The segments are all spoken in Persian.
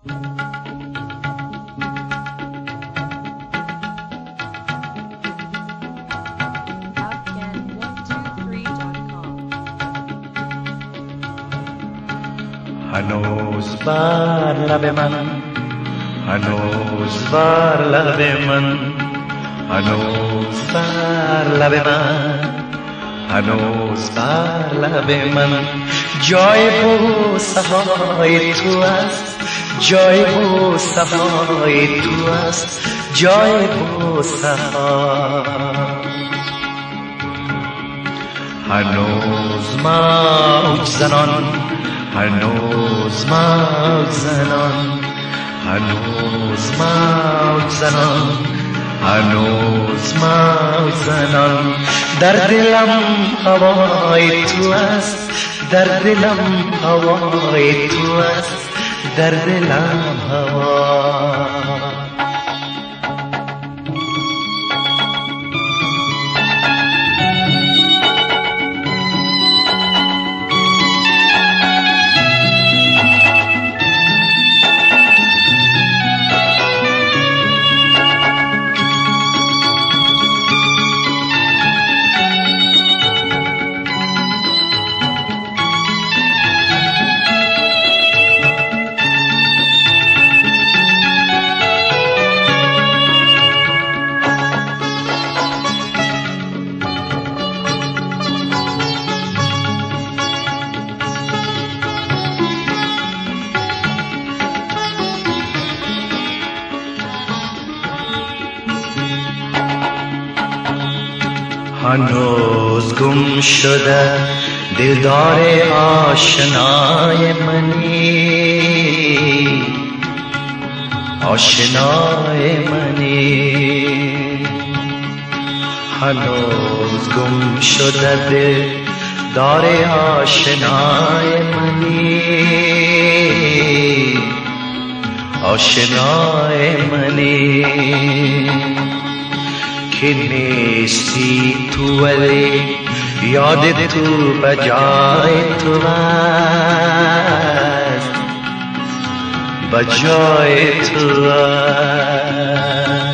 هنوز بر لب من، هنوز بر لب من، هنوز بر لب من، هنوز بر لب من جای بوسه های تو است، جای بوسه های تو است، جای بوسه ها. هنوز موج زنان، هنوز موج زنان، هنوز موج زنان، هنوز موج زنان در دلم هوای تو است، در دلم هوای تو است، در دلم هوا. هنوز گم شده دلدار آشنای منی، آشنای منی. هنوز گم شده دلدار آشنای منی، آشنای منی. که نیستی تو ولی یاد تو بجای تو است، بجای تو است.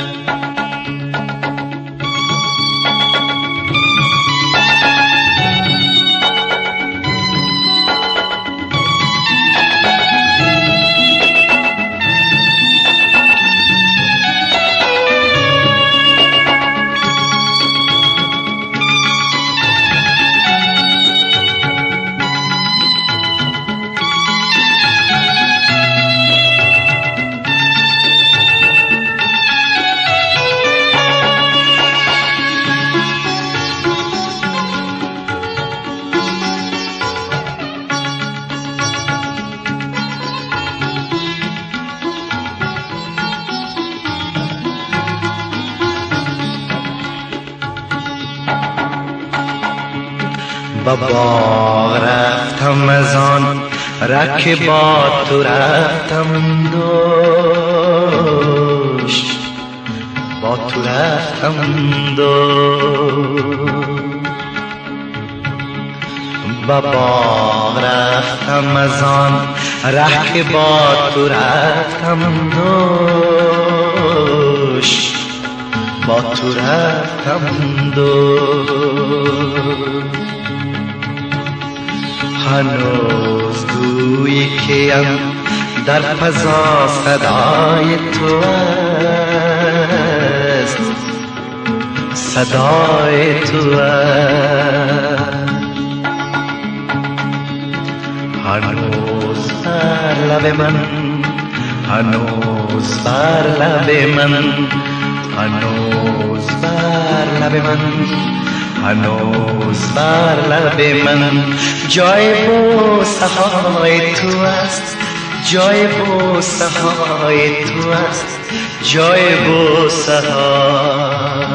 با باغ رفتم از آن رک با تو رفتم دوش، با تو رفتم دوش. با باغ رفتم از آن رک با تو رفتم دوش، با تو رفتم دوش. هنوز گویی کیم در فضا صدای تو است، صدای تو است. هنوز بر لب من، هنوز بر لب من، هنوز بر لب من، هنوز بر لب من جای بوسه های تو است، جای بوسه های تو است، جای بوسه ها.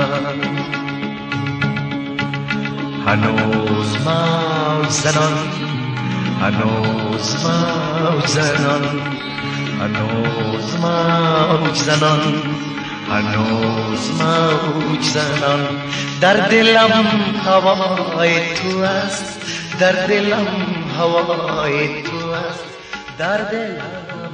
هنوز موج زنان، هنوز موج زنان، هنوز موج زنان، هنوز موج زنان در دلم هوای تو است، در دلم هوای تو است، در دلم